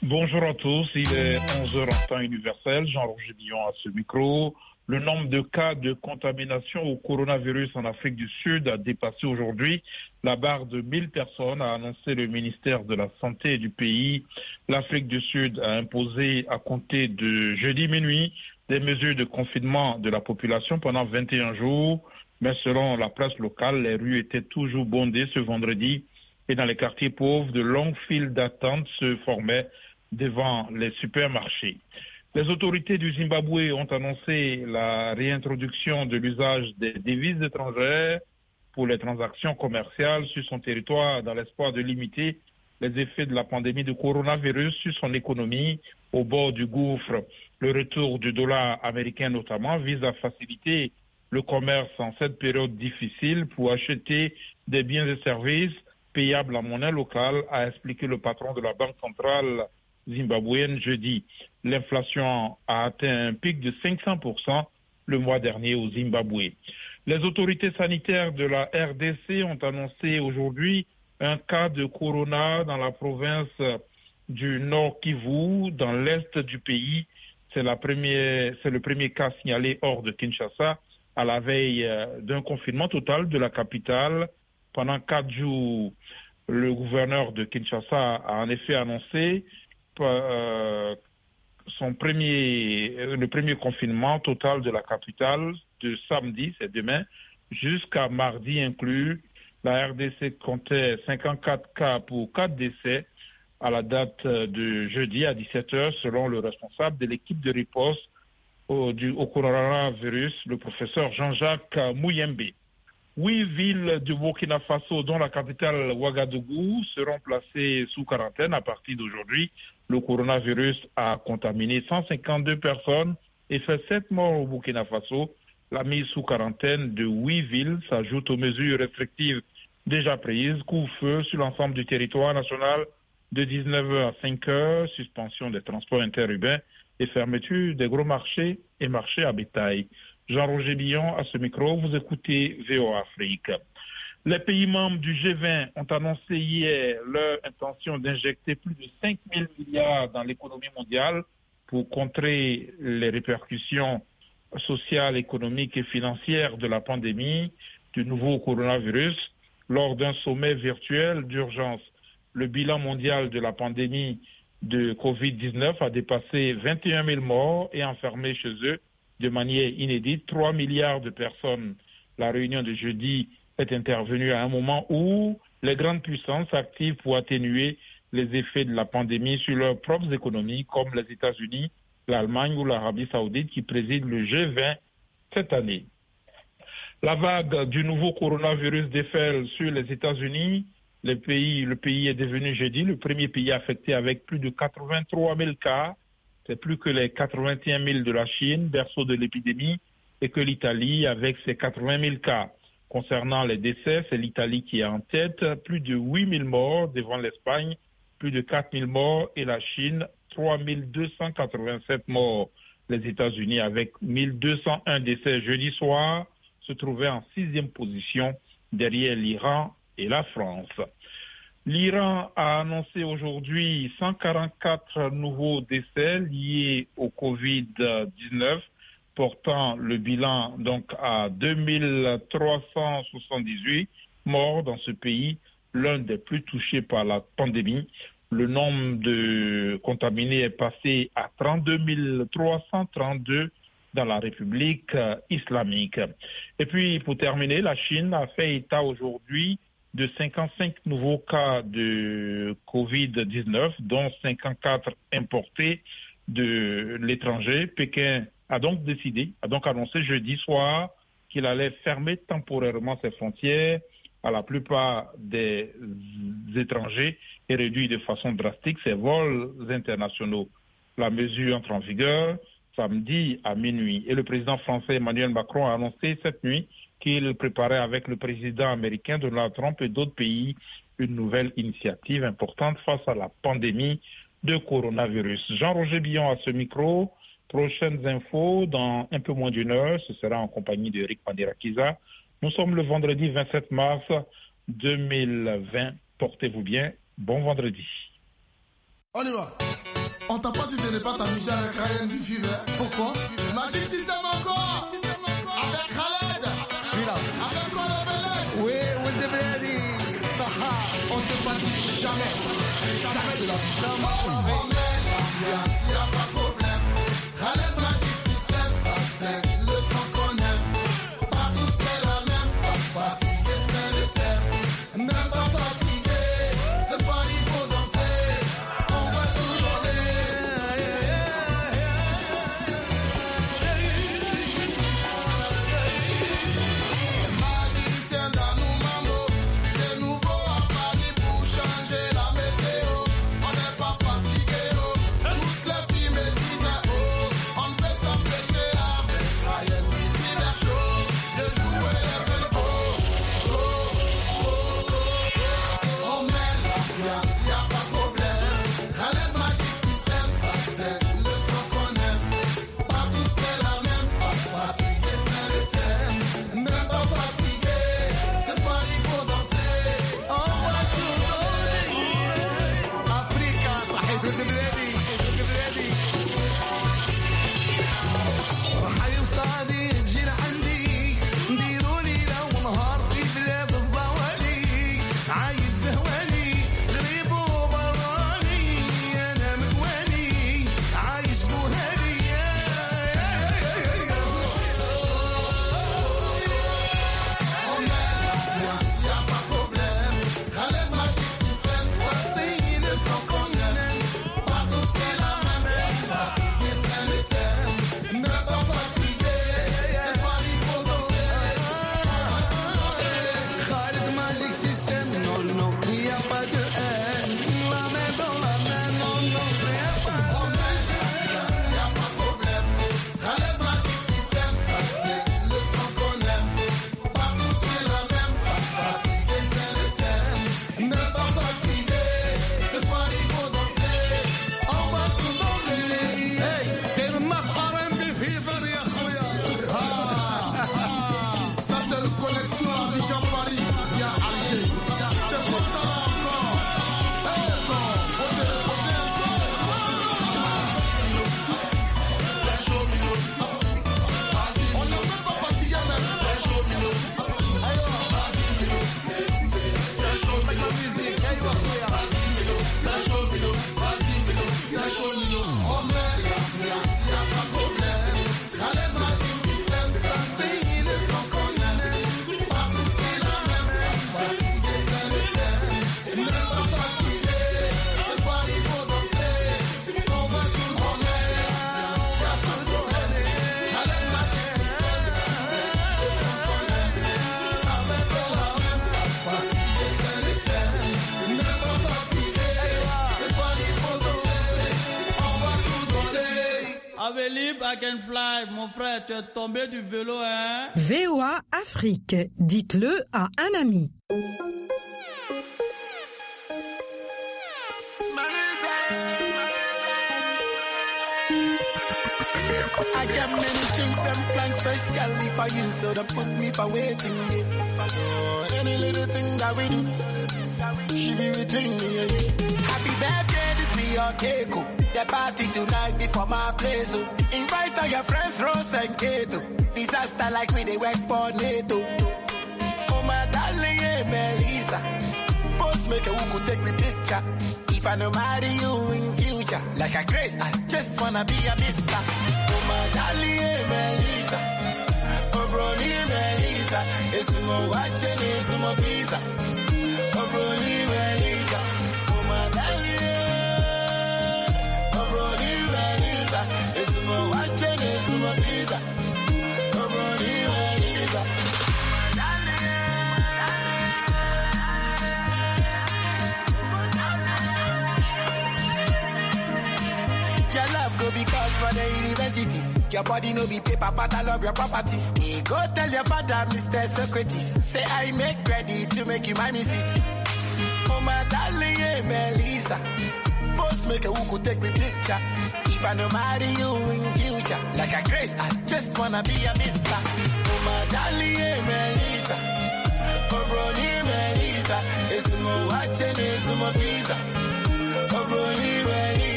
Bonjour à tous, il est 11h en temps universel, Jean-Roger Billon à ce micro. Le nombre de cas de contamination au coronavirus en Afrique du Sud a dépassé aujourd'hui la barre de 1000 personnes, a annoncé le ministère de la Santé du pays. L'Afrique du Sud a imposé à compter de jeudi minuit des mesures de confinement de la population pendant 21 jours. Mais selon la presse locale, les rues étaient toujours bondées ce vendredi et dans les quartiers pauvres, de longues files d'attente se formaient devant les supermarchés. Les autorités du Zimbabwe ont annoncé la réintroduction de l'usage des devises étrangères pour les transactions commerciales sur son territoire dans l'espoir de limiter les effets de la pandémie de coronavirus sur son économie au bord du gouffre. Le retour du dollar américain notamment vise à faciliter le commerce en cette période difficile pour acheter des biens et services payables en monnaie locale, a expliqué le patron de la Banque centrale zimbabwéenne jeudi. L'inflation a atteint un pic de 500% le mois dernier au Zimbabwe. Les autorités sanitaires de la RDC ont annoncé aujourd'hui un cas de corona dans la province du Nord Kivu, dans l'est du pays. C'est le premier cas signalé hors de Kinshasa à la veille d'un confinement total de la capitale. Pendant 4 jours, le gouverneur de Kinshasa a en effet annoncé le premier confinement total de la capitale de samedi, c'est demain, jusqu'à mardi inclus. La RDC comptait 54 cas pour 4 décès à la date de jeudi à 17h, selon le responsable de l'équipe de riposte au coronavirus, le professeur Jean-Jacques Mouyembe. 8 villes du Burkina Faso, dont la capitale Ouagadougou, seront placées sous quarantaine à partir d'aujourd'hui. Le coronavirus a contaminé 152 personnes et fait 7 morts au Burkina Faso. La mise sous quarantaine de 8 villes s'ajoute aux mesures restrictives déjà prises. Couvre-feu sur l'ensemble du territoire national de 19h à 5h, suspension des transports interurbains et fermeture des gros marchés et marchés à bétail. Jean-Roger Billon à ce micro, vous écoutez VOA Afrique. Les pays membres du G20 ont annoncé hier leur intention d'injecter plus de 5 000 milliards dans l'économie mondiale pour contrer les répercussions sociales, économiques et financières de la pandémie du nouveau coronavirus lors d'un sommet virtuel d'urgence. Le bilan mondial de la pandémie de Covid-19 a dépassé 21 000 morts et enfermé chez eux de manière inédite 3 milliards de personnes. La réunion de jeudi est intervenue à un moment où les grandes puissances activent pour atténuer les effets de la pandémie sur leurs propres économies, comme les États-Unis, l'Allemagne ou l'Arabie saoudite qui président le G20 cette année. La vague du nouveau coronavirus déferle sur les États-Unis. Le pays est devenu jeudi le premier pays affecté avec plus de 83 000 cas. C'est plus que les 81 000 de la Chine, berceau de l'épidémie, et que l'Italie avec ses 80 000 cas. Concernant les décès, c'est l'Italie qui est en tête, plus de 8 000 morts devant l'Espagne, plus de 4 000 morts et la Chine, 3 287 morts. Les États-Unis avec 1 201 décès jeudi soir se trouvaient en 6e position derrière l'Iran et la France. L'Iran a annoncé aujourd'hui 144 nouveaux décès liés au Covid-19, portant le bilan donc à 2378 morts dans ce pays, l'un des plus touchés par la pandémie. Le nombre de contaminés est passé à 32 332 dans la République islamique. Et puis, pour terminer, la Chine a fait état aujourd'hui de 55 nouveaux cas de Covid-19, dont 54 importés de l'étranger. Pékin a donc annoncé jeudi soir qu'il allait fermer temporairement ses frontières à la plupart des étrangers et réduire de façon drastique ses vols internationaux. La mesure entre en vigueur samedi à minuit. Et le président français Emmanuel Macron a annoncé cette nuit qu'il préparait avec le président américain Donald Trump et d'autres pays une nouvelle initiative importante face à la pandémie de coronavirus. Jean-Roger Billon à ce micro. Prochaines infos dans un peu moins d'une heure. Ce sera en compagnie d'Eric Pandirakiza. Nous sommes le vendredi 27 mars 2020. Portez-vous bien. Bon vendredi. On y va. On t'a pas dit de ne pas t'amuser avec Ryan du Fever. Pourquoi? Magic System encore. Avec Khaled. Je suis là. Avec quoi le Belek? Oui, Will the Blady. On se fatigue jamais. Jamais de la vie. Jamais. On met l'ambiance, y'a pas de problème. Khaled Magic System, ça c'est le son qu'on aime. Partout c'est la même. Pas fatigué, c'est le thème. Même pas fatigué. Ce soir il faut danser. On va tout donner. Magicien dans nous mambo. C'est nouveau à Paris pour changer la météo. On n'est pas fatigué, oh. Toutes les filles me disent, oh. On ne peut s'empêcher avec Ryan Fever Show. De jouer les belles on met l'ambiance, y'a pas de problème. Khaled Magic System, ça c'est le son qu'on aime. Partout c'est la même. Pas fatigué, c'est le thème. Même pas fatigué. Ce soir il faut danser. On va tout donner. Africa, صحيت ولد بلادي. رحي وصادي تجينا عندي. نديروا ليلة ونهار في بلاد الزوالي. عايز زهواني غريب وبراني. انا مكواني عايش بوهاني. On met l'ambiance, y'a pas de problème. Khaled Magic System, ça c'est le son qu'on aime. Partout c'est la même. Fatigué c'est le thème. Même pas fatigué. Ce soir il faut danser. Khaled Magic System, non, non, il n'y a pas de haine. La main dans la main, non, non, il n'y a pas de haine. Il n'y a pas de problème. Khaled Magic System, ça c'est le son qu'on aime. Partout c'est la même. Pas fatigué, c'est le thème. Même pas fatigué. Ce soir il faut danser. On va tout donner. Hey, المفخر بفيفر يا خويا. Ça c'est le connexion Abidjan Paris. Il y a Alger. C'est pour ça là encore. Hey, non, faut te reposer un peu. C'est chaud, Milo. Vas-y, on ne peut pas fatiguer même. C'est chaud, Milo. Vas-y, Milo. C'est chaud, Milo. Vas-y, Milo. C'est chaud, Milo. Vas-y, Milo. C'est chaud, Milo. On met l'ambiance, y'a pas de problème. Khaled Magic System, ça c'est le son qu'on aime. Partout c'est la même. Fatigué, c'est le thème. Même pas fatigué. Ce soir il faut danser. On va tout donner. Y'a pas de problème. Khaled Magic System, ça c'est le son qu'on aime. Avec la même. Fatigué, c'est le thème. Même pas fatigué. Ce soir il faut danser. On va tout donner. Avelib, I can fly. Mon frère, tu es tombé du vélo, hein? VOA Afrique. Dites-le à un ami. I got many drinks and plans specially for you, so don't put me for waiting. Yeah. Any little thing that we do, she be between me and you. Happy birthday, this be your cake. Oh. The party tonight before my place. Oh. Invite all your friends, Rose and Kato. Disaster like we they work for NATO. Oh my darling, yeah, Melissa. Post make who could take me picture. If I no marry you in future, like a grace, I just wanna be a mister. Oh my darling, yeah, Melissa. Oh brony, Melissa. It's more watching, it's more pizza. Oh brony, Melissa. Oh my darling, yeah. Oh brony, Melissa. It's more watching, it's more pizza. Oh brony, Melissa. Your love go because for the universities. Your body no be paper, but I love your properties. Go tell your father, Mr. Socrates. Say I make ready to make you my missus. Oh my darling, yeah, Melissa. Post make who could take me picture. If I no marry you in future, like a grace, I just wanna be a mister. Oh my darling, yeah, Melissa. Oh brony, Melissa. It's more watching, it's more pizza. Oh brony, Melissa.